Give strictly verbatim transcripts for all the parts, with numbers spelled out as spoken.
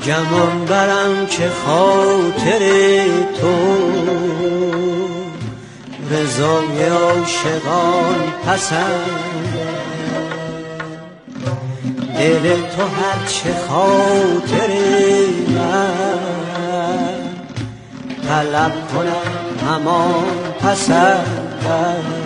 گمان برم که خاطر تو رضای عاشقان پسند، دل تو هرچه خاطر من طلب کنم همان پسند.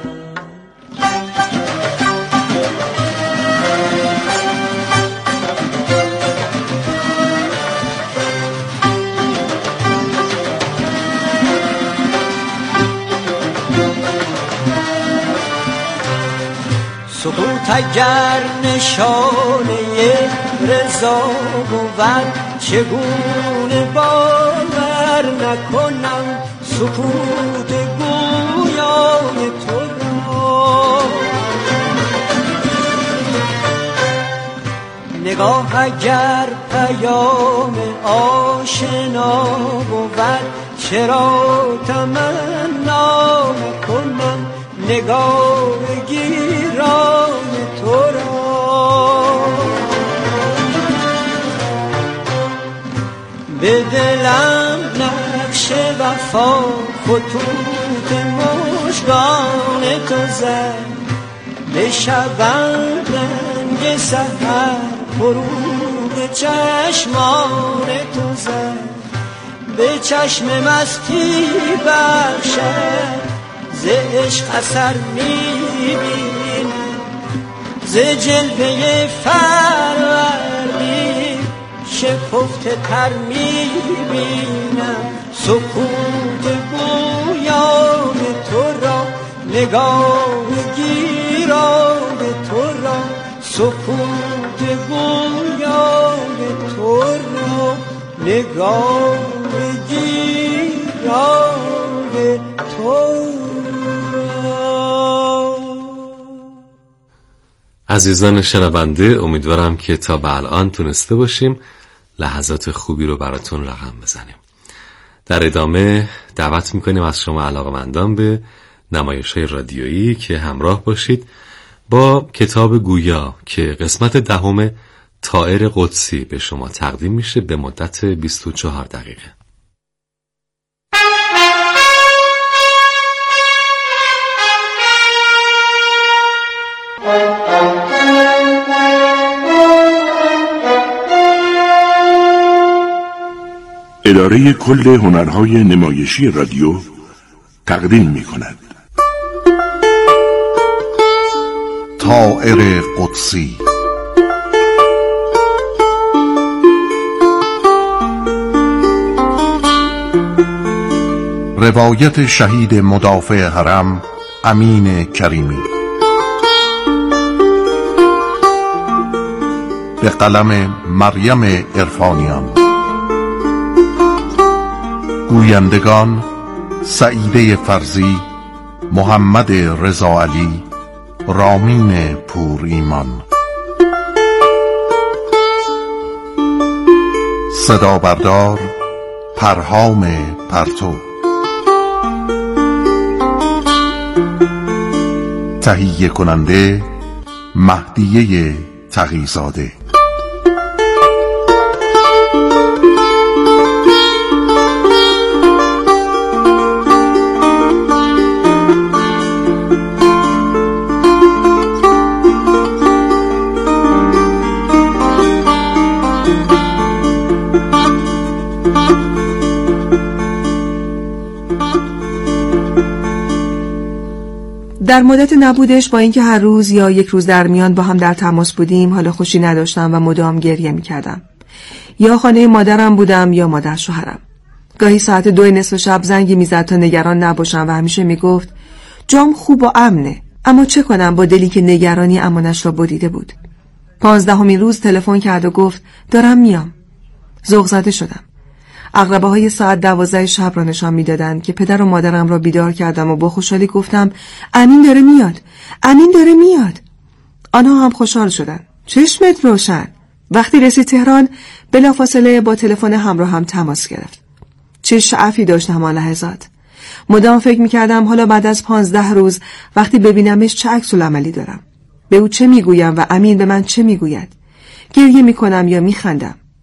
سکوت اگر نشانه رضا بود، چگونه باور نکنم سکوت گویای تو را. نگاه اگر پیام آشنا بود، چرا تمنا نکنم نگاه گیرای تو را. به دلم نقش وفا خطوط مژگان تو زد، به شبم رنگ سحر فروغ چشمان تو زد، به چشم مستی بخشد ز عشق اثر میبینم، ز جلوه فروردین شکفته تر میبینم. سکوت گویای تو را، نگاه گیرای تو را، سکوت گویای تو را، نگاه گیرای تو را. عزیزان شنونده، امیدوارم که تا به الان تونسته باشیم لحظات خوبی رو براتون رقم بزنیم. در ادامه دعوت میکنیم از شما علاقه‌مندان به نمایش‌های رادیویی که همراه باشید با کتاب گویا که قسمت دهم طائر قدسی به شما تقدیم میشه به مدت بیست و چهار دقیقه. اداره کل هنرهای نمایشی رادیو تقدیم می کند طائر قدسی. روایت شهید مدافع حرم امین کریمی، به قلم مریم عرفانیان. گویندگان سعیده فرزی، محمد رضا علی، رامین پور ایمان. صدا بردار پرهام پرتو. تهیه کننده مهدیه تقی‌زاده. در مدت نبودش، با اینکه هر روز یا یک روز در میان با هم در تماس بودیم، حالا خوشی نداشتم و مدام گریه می‌کردم. یا خانه مادرم بودم یا مادر شوهرم. گاهی ساعت دو نصف شب زنگی میزد تا نگران نباشم و همیشه میگفت جام خوب و امنه، اما چه کنم با دلی که نگرانی امانش را بریده بود. پانزدهمین روز تلفن کرد و گفت دارم میام. ذوق زده شدم. عقربه‌های ساعت دوازده شب را نشان می‌دادند که پدر و مادرم را بیدار کردم و با خوشحالی گفتم امین داره میاد، امین داره میاد. آنها هم خوشحال شدند. چشمت روشن. وقتی رسید تهران بلافاصله با تلفن همراه هم تماس گرفت. چه شعفی داشتم آن لحظات. مدام فکر می‌کردم حالا بعد از پانزده روز وقتی ببینمش چه عکس‌العملی دارم. به او چه میگویم و امین به من چه میگوید. گریه میکنم یا میخندم.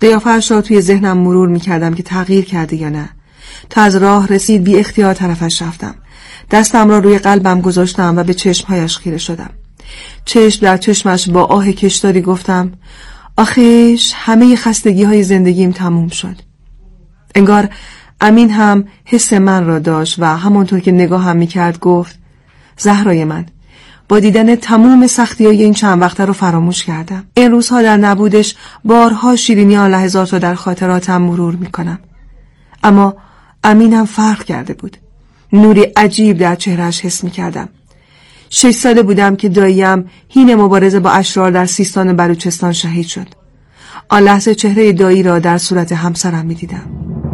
قیافه‌اش را توی ذهنم مرور می‌کردم که تغییر کرده یا نه. تا از راه رسید بی اختیار طرفش رفتم. دستم را روی قلبم گذاشتم و به چشمهایش خیره شدم. چشم در چشمش با آه کشداری گفتم: آخیش همه خستگی های زندگیم تموم شد. انگار امین هم حس من را داشت و همانطور که نگاه هم میکرد گفت: زهرای من، با دیدن تموم سختی های این چند وقته رو فراموش کردم. این روزها در نبودش بارها شیرینی آن لحظات رو در خاطراتم مرور میکنم. اما امینم فرق کرده بود. نوری عجیب در چهرهش حس میکردم. شش ساله بودم که داییم هین مبارزه با اشرار در سیستان و بلوچستان شهید شد. آن لحظه چهره دایی را در صورت همسرم میدیدم.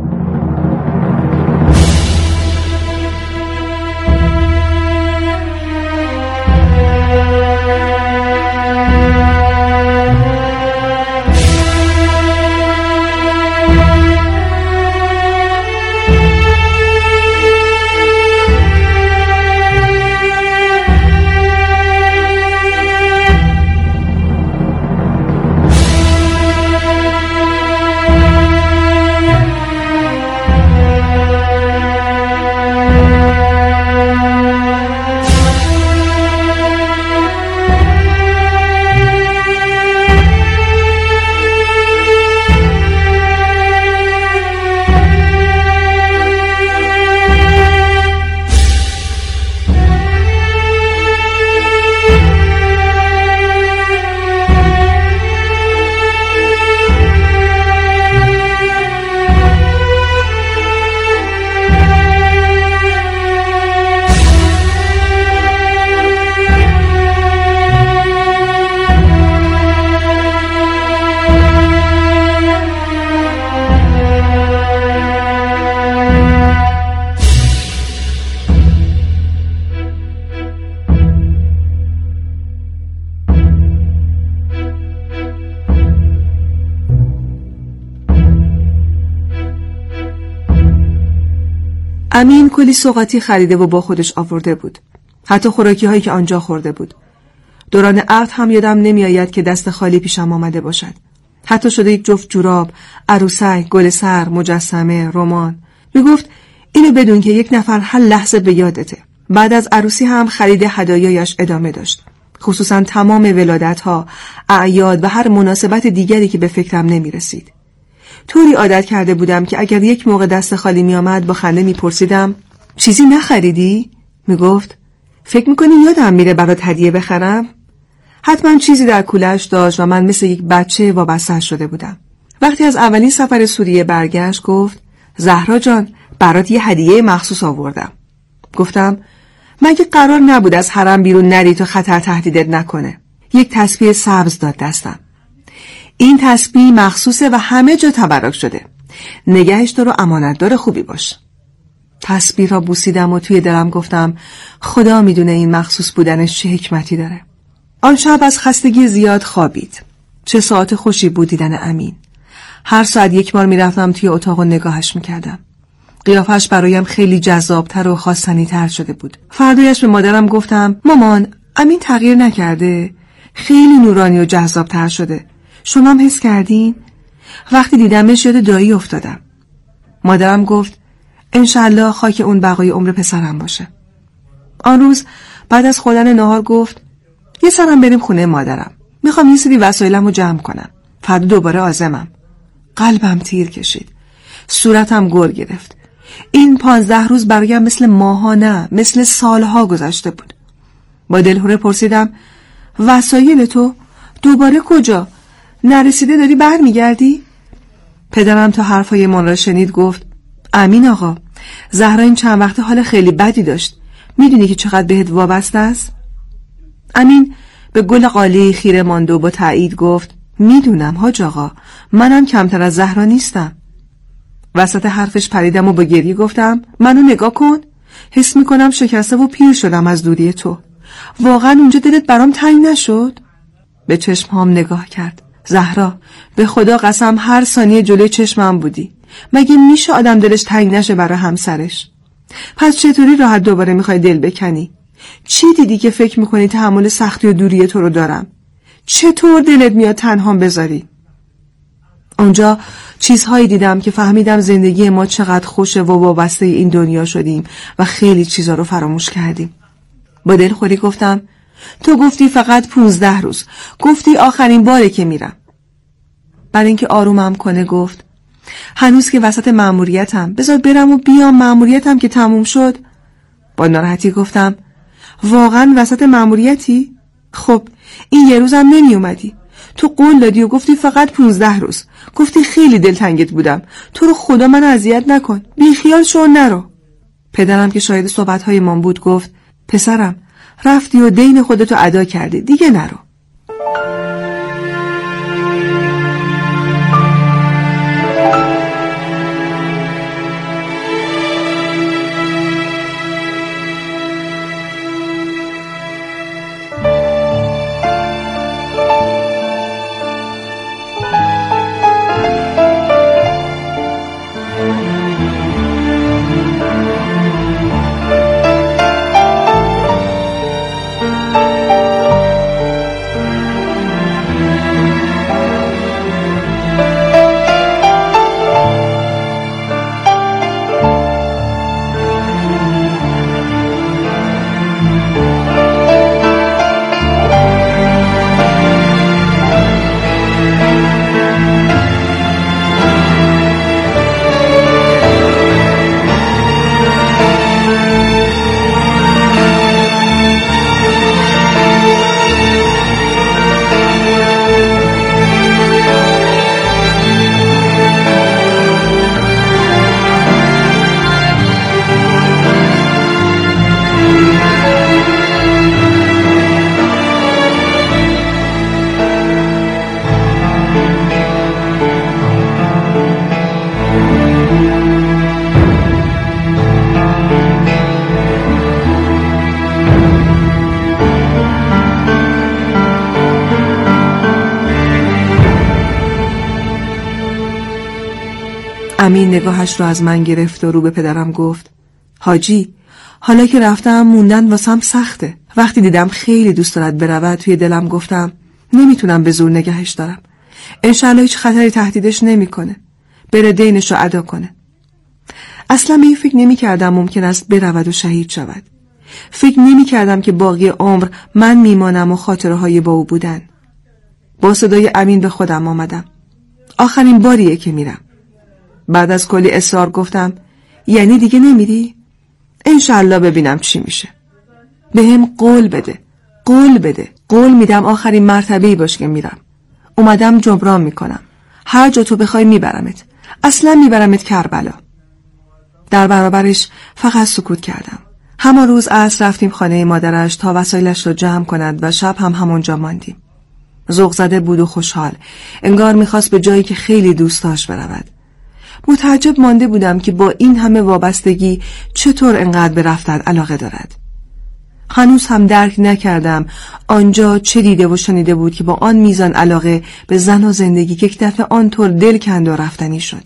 امین کلی سوغاتی خریده و با خودش آورده بود. حتی خوراکی هایی که آنجا خورده بود. دوران عقد هم یادم نمی آید که دست خالی پیشم آمده باشد. حتی شده یک جفت جوراب، عروسک، گل سر، مجسمه، رمان. می گفت اینو بدون که یک نفر هر لحظه به یادته. بعد از عروسی هم خرید هدایایش ادامه داشت. خصوصا تمام ولادت ها، اعیاد و هر مناسبت دیگری که به فکرم نمی رسید. طوری عادت کرده بودم که اگر یک موقع دست خالی می آمد با خنده می پرسیدم: چیزی نخریدی؟ می گفت: فکر می کنی یادم میره برات هدیه بخرم؟ حتما چیزی در کوله‌اش داشت و من مثل یک بچه وابسته شده بودم. وقتی از اولین سفر سوریه برگشت گفت: زهرا جان، برات یه هدیه مخصوص آوردم. گفتم: مگه قرار نبود از حرم بیرون نری تا خطر تهدیدت نکنه؟ یک تسبیح سبز داد دستم. این تسبیح مخصوصه و همه جا تبرک شده. نگهش دار و امانتدار خوبی باش. تسبیح را بوسیدم و توی دلم گفتم خدا میدونه این مخصوص بودنش چه حکمتی داره. آن شب از خستگی زیاد خوابید. چه ساعت خوشی بود دیدن امین. هر ساعت یک بار میرفتم توی اتاق و نگاهش میکردم. قیافش برایم خیلی جذابتر و خواستنی‌تر شده بود. فردایش به مادرم گفتم مامان، امین تغییر نکرده، خیلی نورانی و جذابتر شده. شما هم حس کردین؟ وقتی دیدمش یاد دایی افتادم. مادرم گفت انشالله خاک اون بقای عمر پسرم باشه. آن روز بعد از خوردن نهار گفت یه سرم بریم خونه مادرم. میخوام یه سری وسایلم رو جمع کنم. فردا دوباره عازمم. قلبم تیر کشید. صورتم گر گرفت. این پانزده روز برایم مثل ماها نه، مثل سالها گذشته بود. با دلهوره پرسیدم وسایل تو دوباره کجا؟ نرسیده داری بر میگردی؟ پدرم تا حرفای من را شنید گفت امین آقا، زهرا این چند وقته حال خیلی بدی داشت. میدونی که چقدر بهت وابسته است؟ امین به گل قالی خیره ماند و با تایید گفت میدونم حاج آقا، منم کمتر از زهرا نیستم. وسط حرفش پریدم و با گریه گفتم منو نگاه کن، حس میکنم شکسته و پیر شدم از دوری تو. واقعا اونجا دلت برام تنگ نشد؟ به چشمهام نگاه کرد. زهرا، به خدا قسم هر ثانیه جلوی چشمم بودی. مگه میشه آدم دلش تنگ نشه برای همسرش؟ پس چطوری راحت دوباره میخوای دل بکنی؟ چی دیدی که فکر میکنی تحمل سختی و دوری تو رو دارم؟ چطور دلت میاد تنهام بذاری؟ اونجا چیزهایی دیدم که فهمیدم زندگی ما چقدر خوشه و وابسته این دنیا شدیم و خیلی چیزا رو فراموش کردیم. با دلخوری گفتم تو گفتی فقط پونزده روز، گفتی آخرین باره که میرم. بعد اینکه آرومم کنه گفت هنوز که وسط مأموریتم، بذار برم و بیام، مأموریتم که تموم شد. با ناراحتی گفتم واقعا وسط مأموریتی؟ خب این یه روزم نمی اومدی. تو قول دادی و گفتی فقط پونزده روز، گفتی خیلی دلتنگت بودم، تو رو خدا من اذیت نکن، بی خیال شو نرو. پدرم که شاهد صحبت‌های من بود گفت پسرم رفتی و دین خودتو ادا کردی، دیگه نرو. امین نگاهش رو از من گرفت و رو به پدرم گفت حاجی حالا که رفتم موندن واسم سخته. وقتی دیدم خیلی دوست دارد برود توی دلم گفتم نمیتونم به زور نگهش دارم. انشالله هیچ خطری تهدیدش نمیکنه. بره دینش رو ادا کنه. اصلا به این فکر نمی کردم ممکن است برود و شهید شود. فکر نمی کردم که باقی عمر من میمانم و خاطره های با او بودن. با صدای امین به خودم آمدم. آخرین باریه که میرم. بعد از کلی اصرار گفتم یعنی دیگه نمیری؟ انشالله ببینم چی میشه. به هم قول بده. قول بده. قول میدم آخرین مرتبه‌ای باش که میرم. اومدم جبران میکنم. هر جا تو بخوای میبرمت. اصلا میبرمت کربلا. در برابرش فقط سکوت کردم. همان روز عصر رفتیم خانه مادرش تا وسایلش رو جمع کند و شب هم همونجا ماندیم. ذوق زده بود و خوشحال. انگار میخواست به جایی که خیلی دوست داشت برود. متعجب مانده بودم که با این همه وابستگی چطور انقدر به رفتن علاقه دارد. هنوز هم درک نکردم آنجا چه دیده و شنیده بود که با آن میزان علاقه به زن و زندگی که یک دفعه آنطور دل کند و رفتنی شد.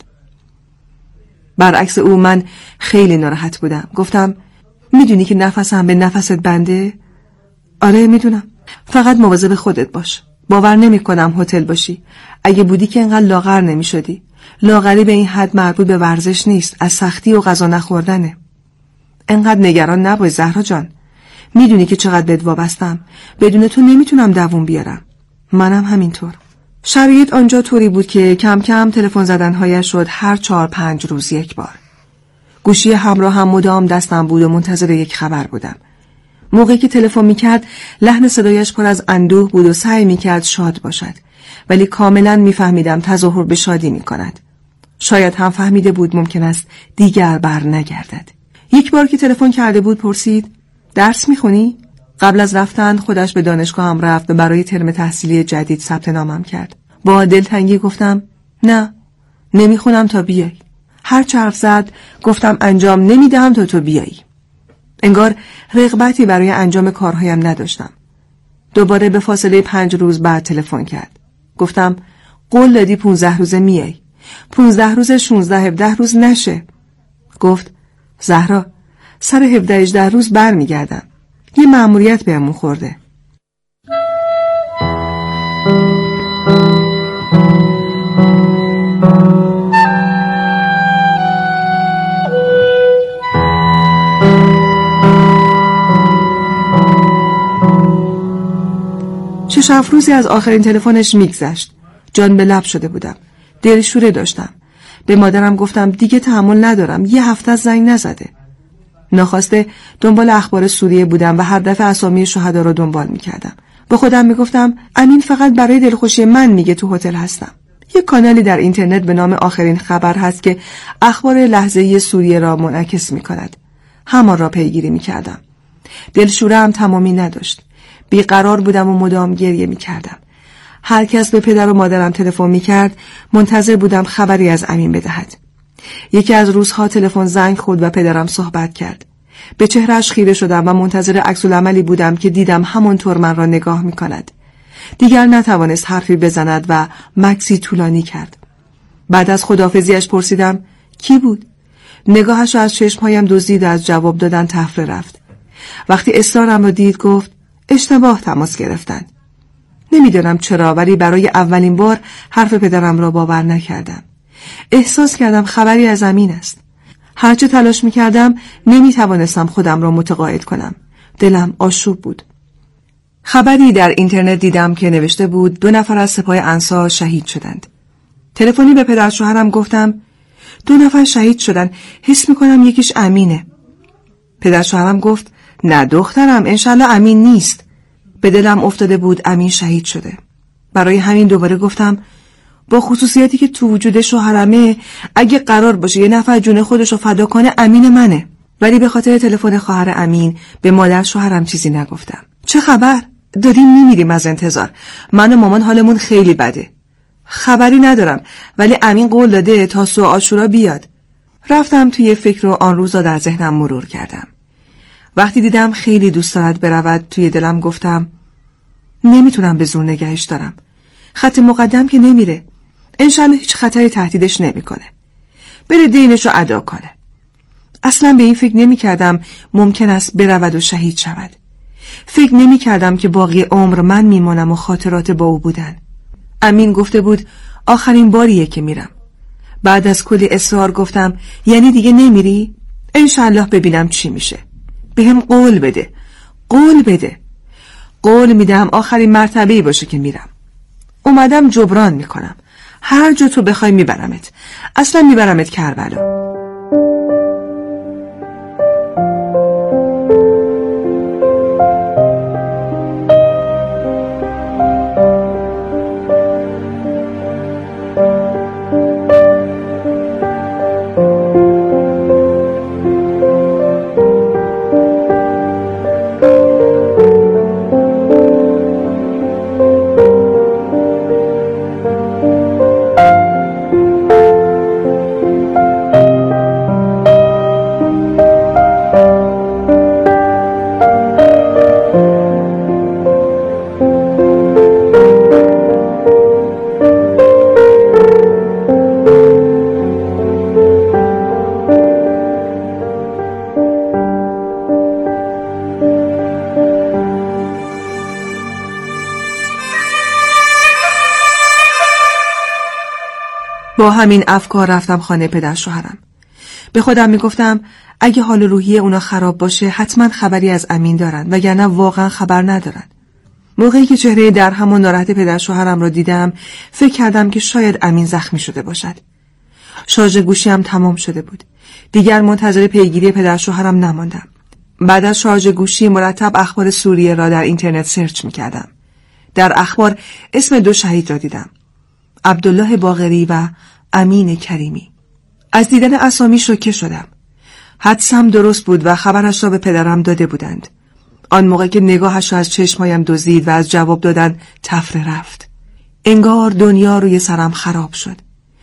برعکس او من خیلی ناراحت بودم. گفتم میدونی که نفسم به نفست بنده؟ آره میدونم. فقط مواظب خودت باش. باور نمی کنم هتل باشی. اگه بودی که انقدر لاغر نمی شدی. لاغری به این حد مربوط به ورزش نیست، از سختی و غذا نخوردنه. انقدر نگران نباش زهرا جان. میدونی که چقدر بهت وابستم. بدون تو نمیتونم دووم بیارم. منم همینطور. شرایط آنجا طوری بود که کم کم تلفن زدنهایش شد هر چهار پنج روز یک بار. گوشی همراه هم مدام دستم بود و منتظر یک خبر بودم. موقعی که تلفن میکرد لحن صدایش پر از اندوه بود و سعی میکرد شاد باشد، ولی کاملا میفهمیدم تظاهر به شادی میکند. شاید هم فهمیده بود ممکن است دیگر بر نگردد. یک بار که تلفن کرده بود پرسید درس میخونی؟ قبل از رفتن خودش به دانشگاه هم رفت و برای ترم تحصیلی جدید ثبت نامم کرد. با دلتنگی گفتم نه، نمیخونم تا بیای. هر چه حرف زد گفتم انجام نمیدهم تا تو بیایی. انگار رغبتی برای انجام کارهایم نداشتم. دوباره به فاصله پنج روز بعد تلفن کرد. گفتم قول دادی پونزده روزه میای. پونزده روز شونزده هفده روز نشه. گفت زهرا سر هفده هجده روز بر میگردم. یه مأموریت بهمون خورده. شش هفت روزی از آخرین تلفنش میگذشت. جان به لب شده بودم. دلشوره داشتم. به مادرم گفتم دیگه تحمل ندارم، یه هفته از زنگ نزده. ناخواسته دنبال اخبار سوریه بودم و هر دفعه اسامی شهدا رو دنبال میکردم. با خودم میگفتم امین فقط برای دلخوشی من میگه تو هتل هستم. یه کانالی در اینترنت به نام آخرین خبر هست که اخبار لحظه‌ای سوریه را منعکس میکند. همان را پیگیری میکردم. دلشوره‌ام تمامی نداشت. بیقرار بودم و مدام گریه میکردم. هر کس به پدر و مادرم تلفن میکرد منتظر بودم خبری از امین بدهد. یکی از روزها تلفن زنگ خورد و پدرم صحبت کرد. به چهرهش خیره شدم و منتظر عکس‌العملی بودم که دیدم همانطور من را نگاه میکند. دیگر نتوانست حرفی بزند و مکسی طولانی کرد. بعد از خداحافظیش پرسیدم کی بود؟ نگاهش را از چشمهایم دزدید و از جواب دادن تفره رفت. وقتی اصرارم را دید گفت اشتباه تماس گرفتند. نمیدانم چرا ولی برای اولین بار حرف پدرم را باور نکردم. احساس کردم خبری از امین است. هرچه تلاش میکردم نمیتوانستم خودم را متقاعد کنم. دلم آشوب بود. خبری در اینترنت دیدم که نوشته بود دو نفر از سپاه انصار شهید شدند. تلفنی به پدر شوهرم گفتم دو نفر شهید شدن، حس میکنم یکیش امینه. پدر شوهرم گفت نه دخترم، انشالله امین نیست. به دلم افتاده بود امین شهید شده. برای همین دوباره گفتم با خصوصیتی که تو وجود شوهرمه اگه قرار باشه یه نفر جون خودشو فدا کنه امین منه. ولی به خاطر تلفن خواهر امین به مادر شوهرم چیزی نگفتم. چه خبر؟ داریم میمیریم از انتظار. من و مامان حالمون خیلی بده. خبری ندارم ولی امین قول داده تا سوء عاشورا بیاد. رفتم توی فکر و آن روزا در ذهنم مرور کردم. وقتی دیدم خیلی دوست دارد برود توی دلم گفتم نمیتونم به زور نگهش دارم. خط مقدم که نمیره. انشالله هیچ خطری تهدیدش نمیکنه. بره دینشو ادا کنه. اصلا به این فکر نمی کردم ممکن است برود و شهید شود. فکر نمی کردم که باقی عمر من میمانم و خاطرات با او بودن. امین گفته بود آخرین باریه که میرم. بعد از کلی اصرار گفتم یعنی دیگه نمیری؟ انشالله ببینم چی میشه. بهم قول بده. قول بده. قول میدم آخرین مرتبه‌ای باشه که میرم. اومدم جبران میکنم. هر جا تو بخوای میبرمت. اصلا میبرمت کربلا. با همین افکار رفتم خانه پدر شوهرم. به خودم میگفتم اگه حال روحی اونا خراب باشه حتما خبری از امین دارن وگرنه واقعا خبر ندارن. موقعی که چهره درهم و ناراحت پدر شوهرم رو دیدم فکر کردم که شاید امین زخمی شده باشد. شارژ گوشیم تمام شده بود. دیگر منتظر پیگیری پدر شوهرم نماندم. بعد از شارژ گوشی مرتب اخبار سوریه را در اینترنت سرچ میکردم. در اخبار اسم دو شهید را دیدم. عبدالله باقری و امین کریمی. از دیدن اسامی شوکه شدم. حدسم درست بود و خبرش را به پدرم داده بودند. آن موقع که نگاهش را از چشمایم دزدید و از جواب دادن تفره رفت. انگار دنیا روی سرم خراب شد.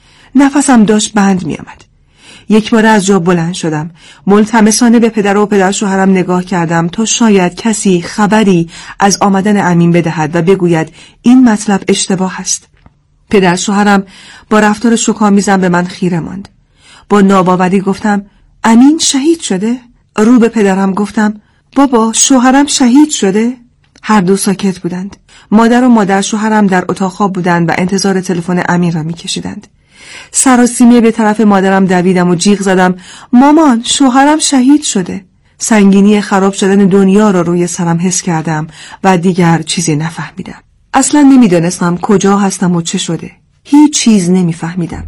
نفسم داشت بند می آمد. یک بار از جا بلند شدم. ملتمسانه به پدر و پدر شوهرم نگاه کردم تا شاید کسی خبری از آمدن امین بدهد و بگوید این مطلب اشتباه است. پدر شوهرم با رفتار شوک‌آمیزم به من خیره ماند. با ناباوری گفتم امین شهید شده؟ رو به پدرم گفتم بابا شوهرم شهید شده؟ هر دو ساکت بودند. مادر و مادر شوهرم در اتاق خواب بودند و انتظار تلفن امین را می‌کشیدند. سراسیمه به طرف مادرم دویدم و جیغ زدم مامان شوهرم شهید شده. سنگینی خراب شدن دنیا را روی سرم حس کردم و دیگر چیزی نفهمیدم. اصلا نمیدانستم کجا هستم و چه شده. هیچ چیز نمیفهمیدم.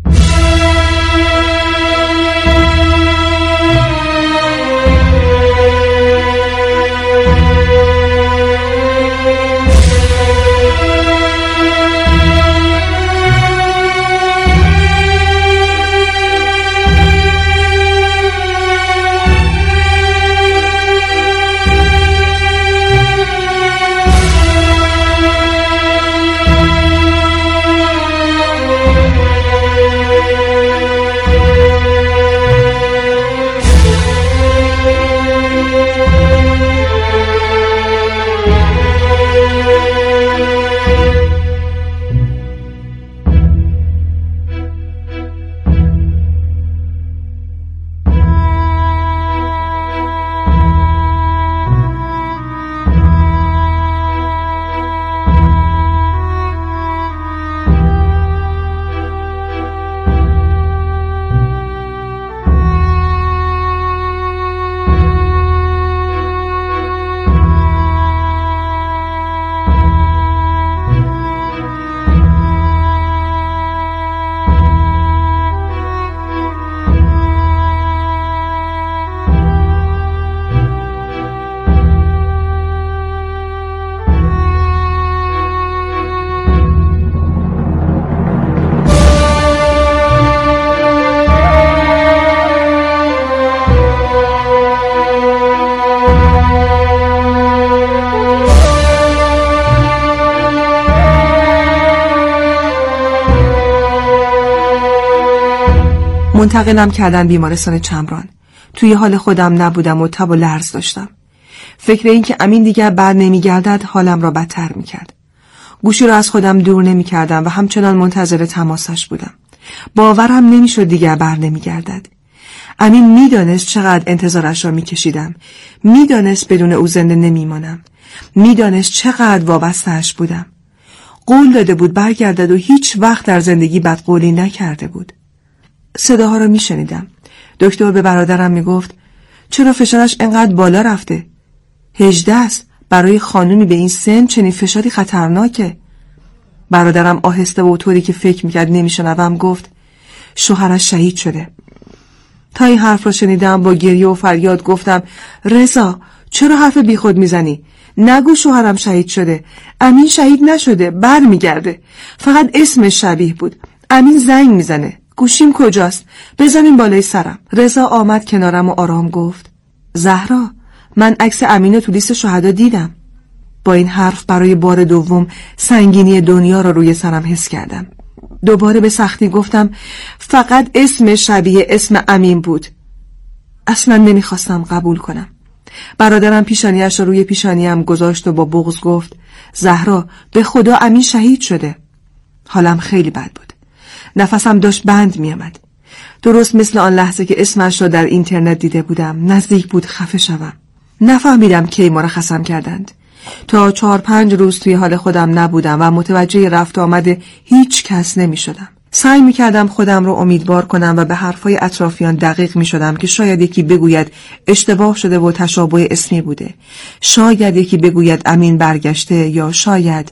منتقلم کردن بیمارستان چمران. توی حال خودم نبودم و تب و لرز داشتم. فکر این که امین دیگر بر نمیگردد حالم را بدتر میکرد. گوشی را از خودم دور نمیکردم و همچنان منتظر تماسش بودم. باورم نمیشد دیگر بر نمیگردد. امین میدانست چقدر انتظارش را میکشیدم. میدانست بدون او زنده نمیمانم. میدانست چقدر وابسته‌اش بودم. قول داده بود برگردد و هیچ وقت در زندگی بدقولی نکرده بود. صداها را میشنیدم. دکتر به برادرم میگفت چرا فشارش انقدر بالا رفته؟ هجده است. برای خانومی به این سن چنین فشاری خطرناکه. برادرم آهسته و طوری که فکر میکرد نمیشنوم گفت شوهرش شهید شده. تا این حرف را شنیدم با گریه و فریاد گفتم رضا چرا حرف بیخود میزنی؟ نگو شوهرم شهید شده. امین شهید نشده، بر میگرده. فقط اسمش شبیه بود. امین زنگ میزنه. گوشیم کجاست؟ بزنین بالای سرم. رضا آمد کنارم و آرام گفت زهرا من عکس امین تو لیست شهدا دیدم. با این حرف برای بار دوم سنگینی دنیا را روی سرم حس کردم. دوباره به سختی گفتم فقط اسم شبیه اسم امین بود. اصلا نمیخواستم قبول کنم. برادرم پیشانیش را روی پیشانیم گذاشت و با بغض گفت زهرا به خدا امین شهید شده. حالم خیلی بد بود. نفسم داشت بند می آمد. درست مثل آن لحظه که اسمش را در اینترنت دیده بودم نزدیک بود خفه شوم. نفهمیدم کی مرخصم کردند. تا چهار پنج روز توی حال خودم نبودم و متوجه رفت آمد هیچ کس نمی شدم. سعی می کردم خودم رو امیدوار کنم و به حرفای اطرافیان دقیق می شدم که شاید یکی بگوید اشتباه شده و تشابه اسمی بوده. شاید یکی بگوید امین برگشته یا شاید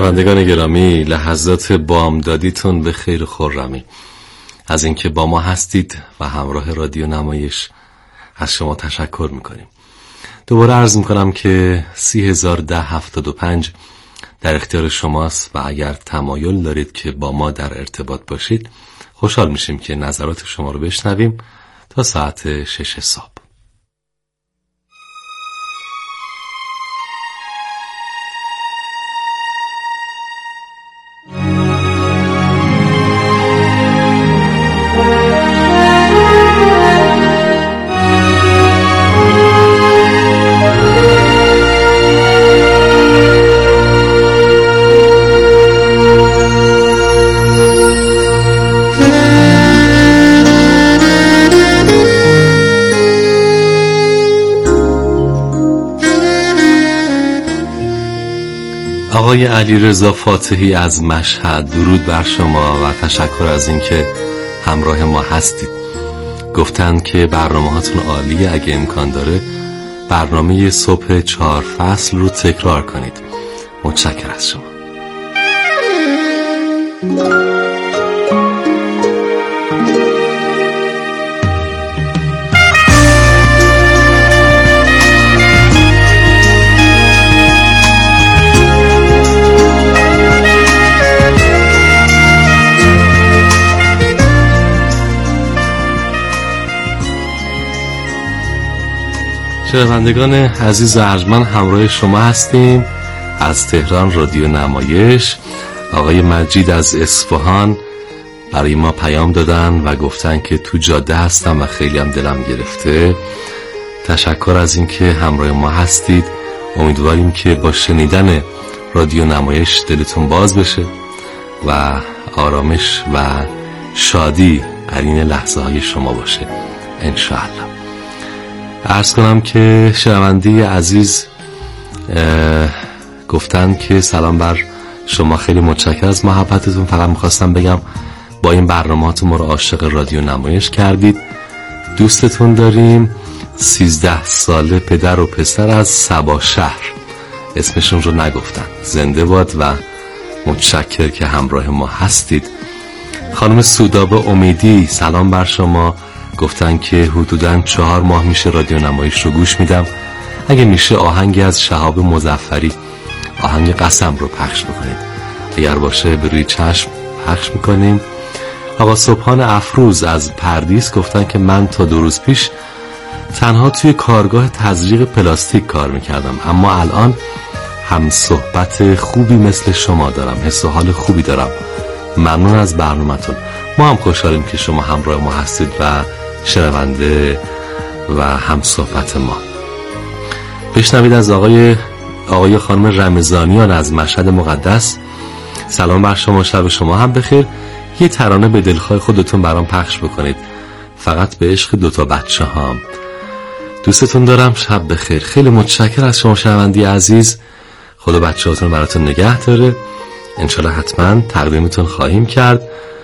شنوندگان گرامی، لحظات بامدادیتون به خیر و خرمی. از اینکه با ما هستید و همراه رادیو نمایش از شما تشکر میکنیم. دوباره عرض میکنم که سی هزار ده هفتاد و پنج در اختیار شماست و اگر تمایل دارید که با ما در ارتباط باشید خوشحال میشیم که نظرات شما رو بشنویم تا ساعت شش صبح. آقای علیرضا فاتحی از مشهد، درود بر شما و تشکر از اینکه همراه ما هستید. گفتن که برنامه هاتون عالیه، اگه امکان داره برنامه صبح چهار فصل رو تکرار کنید. متشکر از شما. شنوندگان عزیز و ارجمند، همراه شما هستیم از تهران رادیو نمایش. آقای مجید از اصفهان برای ما پیام دادن و گفتن که تو جاده هستم و خیلی هم دلم گرفته. تشکر از اینکه همراه ما هستید. امیدواریم که با شنیدن رادیو نمایش دلتون باز بشه و آرامش و شادی عین لحظه های شما باشه انشاءالله. عرض کنم که شنونده عزیز گفتن که سلام بر شما، خیلی متشکر از محبتتون. فقط میخواستم بگم با این برنامه‌تون ما رو عاشق رادیو نمایش کردید. دوستتون داریم. سیزده ساله پدر و پسر از سبا شهر، اسمشون رو نگفتن. زنده باد و متشکر که همراه ما هستید. خانم سودابه امیدی، سلام بر شما. گفتن که حدوداً چهار ماه میشه رادیو نمایش رو گوش میدم. اگه میشه آهنگی از شهاب مظفری، آهنگ قسم رو پخش بکنید. اگر باشه به روی چشم پخش میکنیم. آقا صبحان افروز از پردیس گفتن که من تا دو روز پیش تنها توی کارگاه تزریق پلاستیک کار میکردم، اما الان هم صحبت خوبی مثل شما دارم، حس و حال خوبی دارم. ممنون از برنامه‌تون. ما هم خوشحالیم که شما همراه ما هستید و شنونده و هم صحبت ما. بشنوید از آقای آقای خانم رمضانیان از مشهد مقدس. سلام بر شما، شب شما هم بخیر. یه ترانه به دلخواه خودتون برام پخش بکنید، فقط به عشق دوتا بچه هام. دوستتون دارم، شب بخیر. خیلی متشکر از شما شنوندی عزیز. خدا بچه هاتون براتون نگه داره. انشالله حتما تقدیمتون خواهیم کرد